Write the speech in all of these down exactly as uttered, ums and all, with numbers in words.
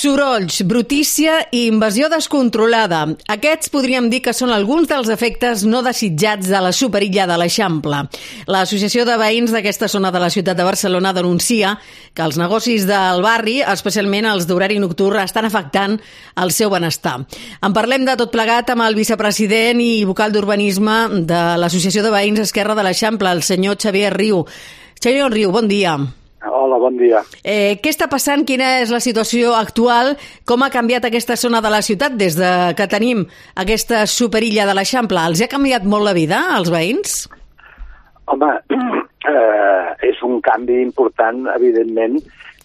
Sorolls, brutícia i invasió descontrolada. Aquests podríem dir que són alguns dels efectes no desitjats de la superilla de l'Eixample. L'Associació de Veïns d'aquesta zona de la ciutat de Barcelona denuncia que els negocis del barri, especialment els d'horari nocturn, estan afectant el seu benestar. En parlem de tot plegat amb el vicepresident i vocal d'urbanisme de l'Associació de Veïns Esquerra de l'Eixample, el senyor Xavier Riu. Xavier Riu, bon dia. Hola, bon dia. Eh, què està passant? Quina és la situació actual? Com ha canviat aquesta zona de la ciutat des de que tenim aquesta superilla de l'Eixample? Els ha canviat molt la vida, als veïns? Home, eh, és un canvi important, evidentment,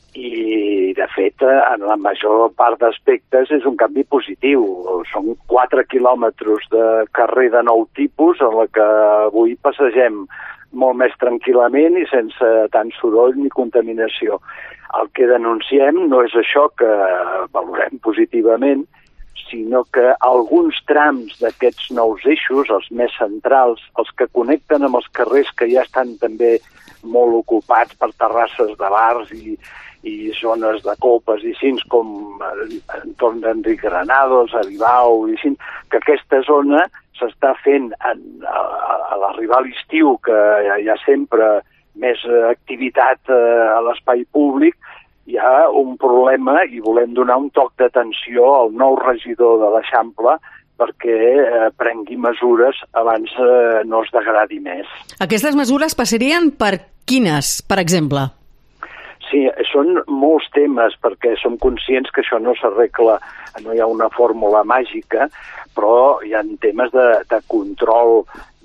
i, de fet, en la major part d'aspectes és un canvi positiu. Són quatre quilòmetres de carrer de nou tipus en la que avui passegem molt més tranquil·lament i sense tant soroll ni contaminació. El que denunciem no és això que valorem positivament, sinó que alguns trams d'aquests nous eixos, els més centrals, els que connecten amb els carrers que ja estan també molt ocupats per terrasses de bars i, i zones de copes i així, com entorn d'Enric Granados, Aribau i així, que aquesta zona s'està fent en, a, a l'arribar a l'estiu, que hi ha, hi ha sempre més activitat eh, a l'espai públic, hi ha un problema i volem donar un toc d'atenció al nou regidor de l'Eixample perquè eh, prengui mesures abans eh, no es degradi més. Aquestes mesures passarien per quines, per exemple? Sí, són molts temes perquè som conscients que això no s'arregla, no hi ha una fórmula màgica, però hi ha temes de, de control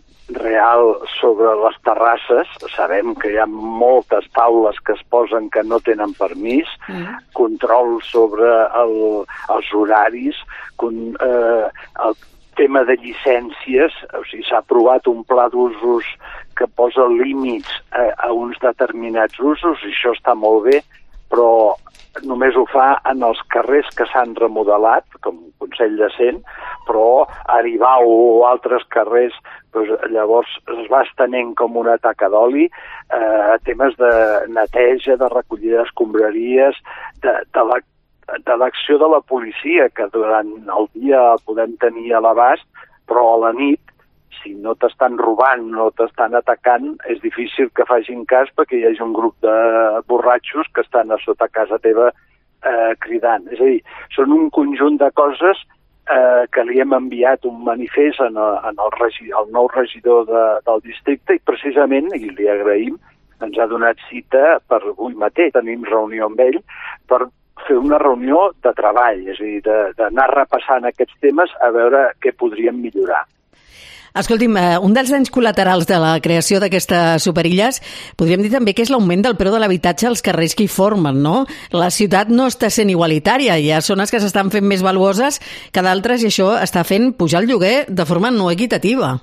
real sobre les terrasses. Sabem que hi ha moltes taules que es posen que no tenen permís, mm. control sobre el, els horaris, con, eh, el tema de llicències, o sigui, s'ha aprovat un pla d'usos que posa límits a, a uns determinats usos, i això està molt bé, però només ho fa en els carrers que s'han remodelat, com Consell de Cent, però Aribau o altres carrers, doncs, llavors es va estenent com una taca d'oli, eh, temes de neteja, de recollida d'escombraries, de, de la de l'acció de la policia, que durant el dia podem tenir a l'abast, però a la nit, si no t'estan robant, no t'estan atacant, és difícil que facin cas perquè hi hagi un grup de borratxos que estan a sota casa teva eh, cridant. És a dir, són un conjunt de coses eh, que li hem enviat un manifest en el, en el, regi, el nou regidor de, del districte i precisament, i li agraïm, ens ha donat cita per avui mateix, tenim reunió amb ell, per fer una reunió de treball, és a dir, d'anar repassant aquests temes a veure què podríem millorar. Escolti'm, un dels danys col·laterals de la creació d'aquestes superilles podríem dir també que és l'augment del preu de l'habitatge als carrers que hi formen, no? La ciutat no està sent igualitària, hi ha zones que s'estan fent més valuoses que d'altres i això està fent pujar el lloguer de forma no equitativa.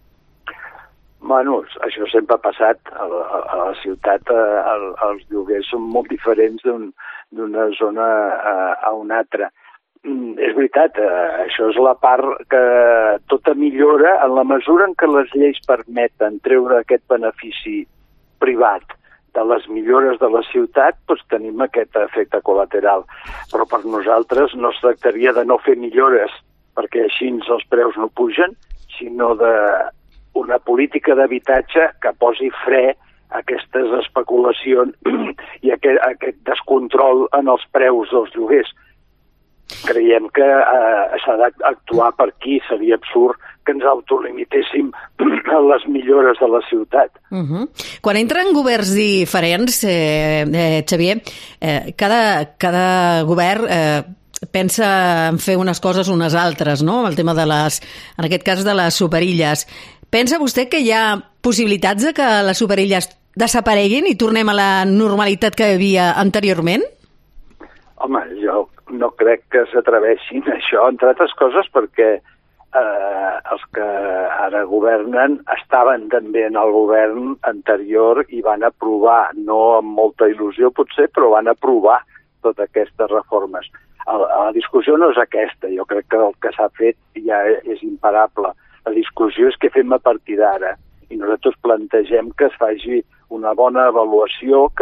Bueno, això sempre ha passat. A la, a la ciutat eh, el, els lloguers són molt diferents d'una un, zona a, a una altra. Mm, és veritat, eh, això és la part que tota millora en la mesura en què les lleis permeten treure aquest benefici privat de les millores de la ciutat, doncs tenim aquest efecte col·lateral. Però per nosaltres no es tractaria de no fer millores perquè així els preus no pugen, sinó de una política d'habitatge que posi fre a aquestes especulacions i aquest, aquest descontrol en els preus dels lloguers. Creiem que eh, s'ha d'actuar per aquí, seria absurd que ens autolimitéssim a les millores de la ciutat. Uh -huh. Quan entren governs diferents, eh, eh, Xavier, eh, cada, cada govern eh, pensa en fer unes coses unes altres, no? El tema de les, en aquest cas de les superilles. Pensa vostè que hi ha possibilitats de que les superilles desapareguin i tornem a la normalitat que hi havia anteriorment? Home, jo no crec que s'atreveixin a això, entre altres coses perquè eh, els que ara governen estaven també en el govern anterior i van aprovar, no amb molta il·lusió potser, però van aprovar totes aquestes reformes. La, la discussió no és aquesta, jo crec que el que s'ha fet ja és imparable. La discussió és què fem a partir d'ara i nosaltres plantegem que es faci una bona avaluació, que es,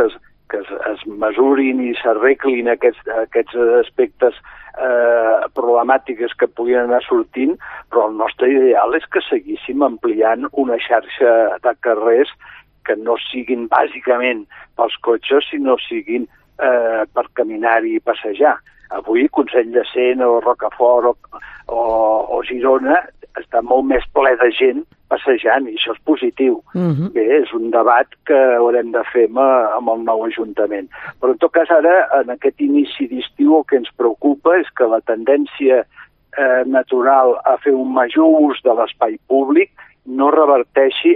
que es, es mesurin i s'arreglin aquests, aquests aspectes eh, problemàtiques que puguin anar sortint, però el nostre ideal és que seguíssim ampliant una xarxa de carrers que no siguin bàsicament pels cotxes, sinó siguin eh, per caminar-hi i passejar. Avui Consell de Cent o Rocafort o, o, o Girona està molt més ple de gent passejant, i això és positiu. Uh-huh. Bé, és un debat que haurem de fer amb, amb el nou Ajuntament. Però en tot cas ara, en aquest inici d'estiu, el que ens preocupa és que la tendència eh, natural a fer un major ús de l'espai públic no reverteixi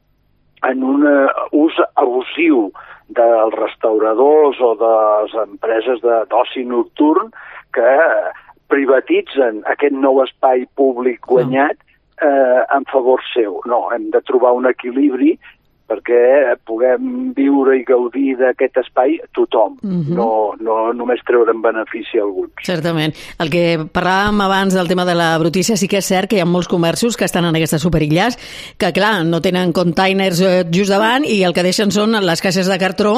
en un ús abusiu dels restauradors o de les empreses d'oci nocturn que privatitzen aquest nou espai públic guanyat eh, en favor seu. No, hem de trobar un equilibri perquè puguem viure i gaudir d'aquest espai tothom, uh-huh. no, no només treure en benefici a alguns. Certament. El que parlàvem abans del tema de la brutícia, sí que és cert que hi ha molts comerços que estan en aquestes superilles, que clar, no tenen containers just davant i el que deixen són les caixes de cartró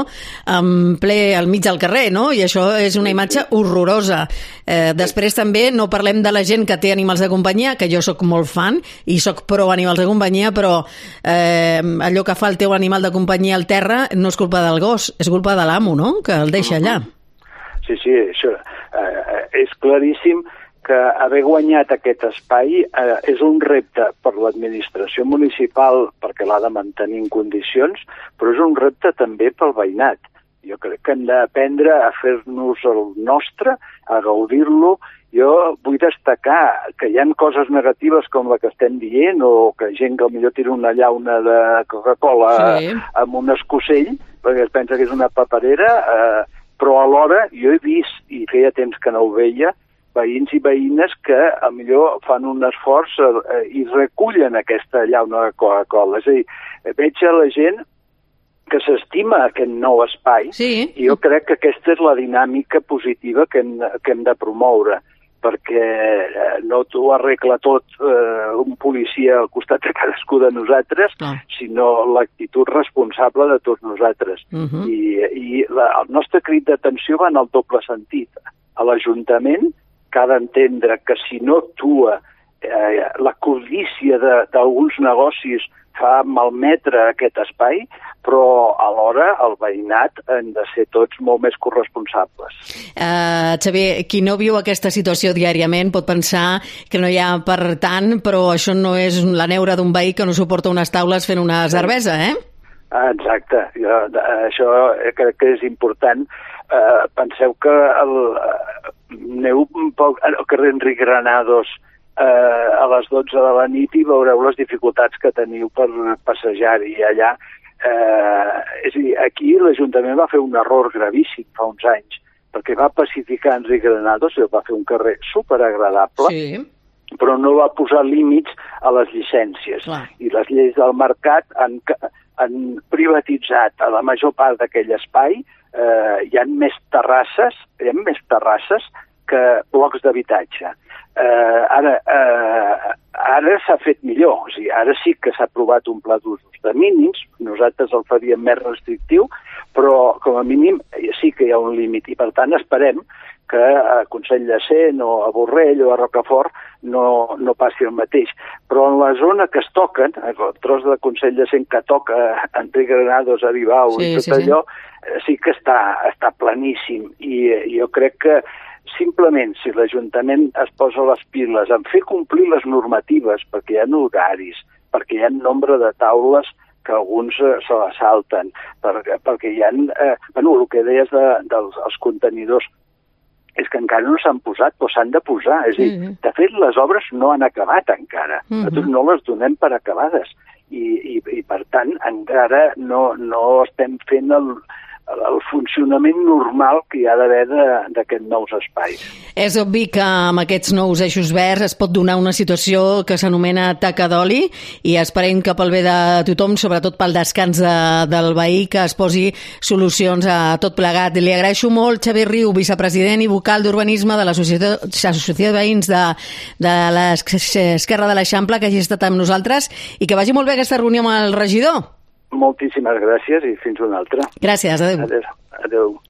en ple al mig del carrer, no? I això és una imatge horrorosa. Eh, després també no parlem de la gent que té animals de companyia, que jo sóc molt fan i sóc pro animals de companyia, però eh, allò que fa el teu animal de companyia al terra no és culpa del gos, és culpa de l'amo, no?, que el deixa allà. Sí, sí, això eh, és claríssim que haver guanyat aquest espai eh, és un repte per l'administració municipal perquè l'ha de mantenir en condicions, però és un repte també pel veïnat. Jo crec que hem d'aprendre a fer-nos el nostre, a gaudir-lo. Jo vull destacar que hi ha coses negatives com la que estem dient, o que gent que potser tira una llauna de Coca-Cola sí. amb un escocell, perquè es pensa que és una paperera, eh, però alhora jo he vist, i feia temps que no ho veia, veïns i veïnes que a millor fan un esforç eh, i recullen aquesta llauna de Coca-Cola. És a dir, veig a la gent que s'estima aquest nou espai, sí. i jo crec que aquesta és la dinàmica positiva que hem, que hem de promoure, perquè eh, no t'ho arregla tot eh, un policia al costat de cadascú de nosaltres, no. sinó l'actitud responsable de tots nosaltres. Uh-huh. I, i la, el nostre crit d'atenció va en el doble sentit. A l'Ajuntament, que ha d'entendre que si no actua eh, la codícia d'alguns negocis fa malmetre aquest espai, però alhora el veïnat hem de ser tots molt més corresponsables. Uh, Xavier, qui no viu aquesta situació diàriament pot pensar que no hi ha per tant, però això no és la neura d'un veí que no suporta unes taules fent una cervesa, eh? Exacte. Jo, això crec que és important. Uh, penseu que el, uh, aneu un poc al carrer Enric Granados eh, a les dotze de la nit i veureu les dificultats que teniu per passejar-hi allà. Eh, és a dir, aquí l'Ajuntament va fer un error gravíssim fa uns anys, perquè va pacificar Enric Granados i va fer un carrer superagradable, sí. però no va posar límits a les llicències. Clar. I les lleis del mercat han, han privatitzat a la major part d'aquell espai. Eh, hi ha més terrasses, hi ha més terrasses que blocs d'habitatge. Eh, ara eh, ara s'ha fet millor, o sigui, ara sí que s'ha aprovat un pla d'usos de mínims, nosaltres el faríem més restrictiu, però com a mínim sí que hi ha un límit i per tant esperem que a Consell de Cent o a Borrell o a Rocafort no, no passi el mateix. Però en la zona que es toquen, el tros de Consell de Cent que toca Enric Granados, Aribau sí, i tot sí, allò, sí, sí que està, està planíssim i, i jo crec que simplement si l'Ajuntament es posa les piles en fer complir les normatives, perquè hi ha horaris, perquè hi ha nombre de taules que alguns eh, se la salten, perquè, perquè hi ha, eh, bueno, el que deies de, dels els contenidors, és que encara no s'han posat, però s'han de posar. És a dir, mm-hmm. de fet, les obres no han acabat encara. Mm-hmm. Nosaltres no les donem per acabades. I, i, i per tant, encara no, no estem fent el, el funcionament normal que hi ha d'haver d'aquests nous espais. És obvi que amb aquests nous eixos verds es pot donar una situació que s'anomena taca d'oli i esperem que pel bé de tothom, sobretot pel descans de, del veí, que es posi solucions a tot plegat. Li agraeixo molt, Xavier Riu, vicepresident i vocal d'Urbanisme de l'Associació de Veïns de, de l'Esquerra de l'Eixample, que hagi estat amb nosaltres i que vagi molt bé aquesta reunió amb el regidor. Moltíssimes gràcies i fins una altra. Gràcies, adéu. Adéu. Adéu.